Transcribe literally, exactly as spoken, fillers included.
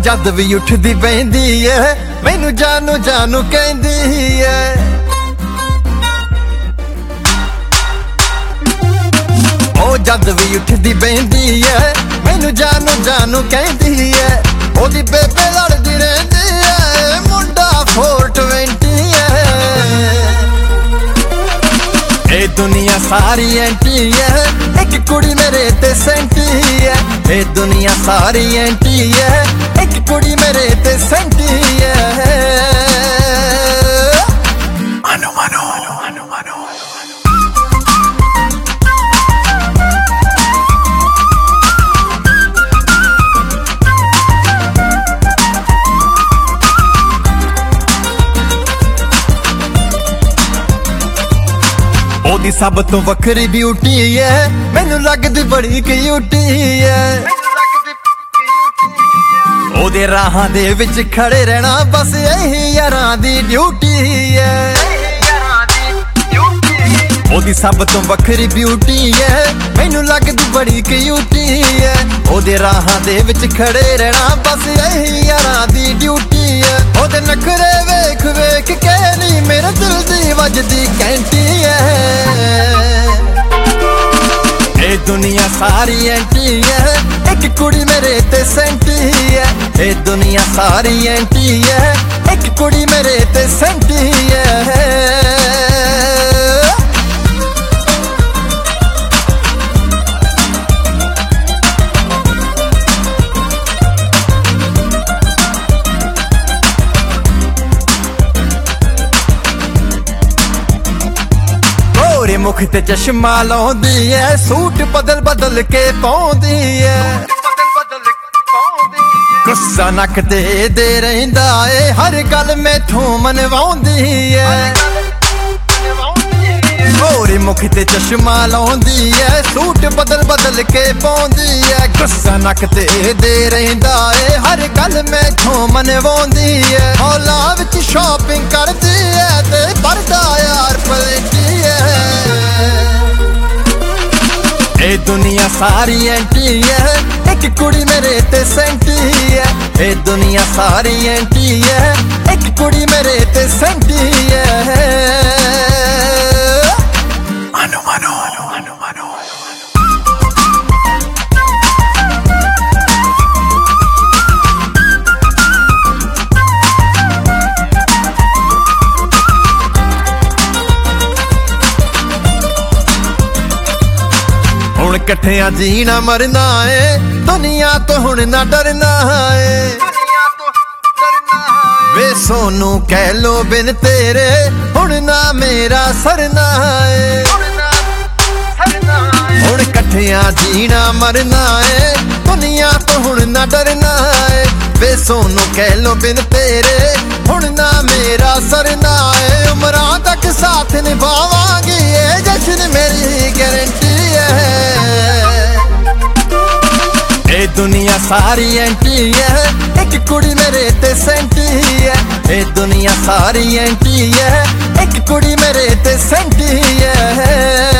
जद भी उठदी बहंदी है मैनू जानू जानू कहंदी है। ओ जद भी उठदी बहंदी है मैनू जानू जानू कहंदी है। ओदी बेबे लड़दी रहंदी है मुंडा फोर ट्वेंटी है। ए दुनिया सारी एंटी है एक कुड़ी मेरे ते सेंटी है। ए दुनिया सारी एंटी है एक कुड़ी मेरे ते सेंटी है। मानो मानो मानो मानो ओदी सब तो वखरी ब्यूटी है मैनू लगदी बड़ी क्यूटी है। ओदे राहां दे विच खड़े रहना बस यही यारां दी ड्यूटी है। ओदी सब तो वखरी ब्यूटी है मैनू लगदी बड़ी क्यूटी है। ओदे राहां दे विच खड़े रहना बस यही यारां दी ड्यूटी है। ओदे नखरे वेख वेख के नी मेरे दिल दी वजदी घंटी है। ए दुनिया सारी एंटी है एक कुड़ी मेरे ते सेंटी है। ए दुनिया सारी एंटी है एक कुड़ी मेरे ते सेंटी है। मुख ते चश्मा लाउंदी है सूट बदल बदल के पाउंदी है। गुस्सा नक ते दे रहिंदा है हर गल मैथों मनवाउंदी है। गोरे मुख ते चश्मा लाउंदी है सूट बदल बदल के पाउंदी है। गुस्सा नक ते दे रहिंदा है हर गल मैथों मनवाउंदी है। हौला विच शॉपिंग करदी है ते परदा यार पलटी है। ए दुनिया सारी एंटी है एक कुड़ी मेरे ते सेंटी है। ए दुनिया सारी एंटी है एक कुड़ी मेरे ते सेंटी है। मानो मानो मानो मानो हुण कट्ठियां जीना मरना है दुनिया तो हुण ना डरना है। वे सोनू कह लो बिन तेरे हुण ना मेरा सरना है। हुण कट्ठियां जीना मरना है दुनिया तो हुण ना डरना है। वे सोनू कह लो बिन तेरे हुण ना मेरा सरना है। उमरां तक साथ निभावांगी ये जश्न मेरी गारंटी है। ए दुनिया सारी एंटी है एक कुड़ी मेरे ते सेंटी है। ए दुनिया सारी एंटी है एक कुड़ी मेरे ते सेंटी है।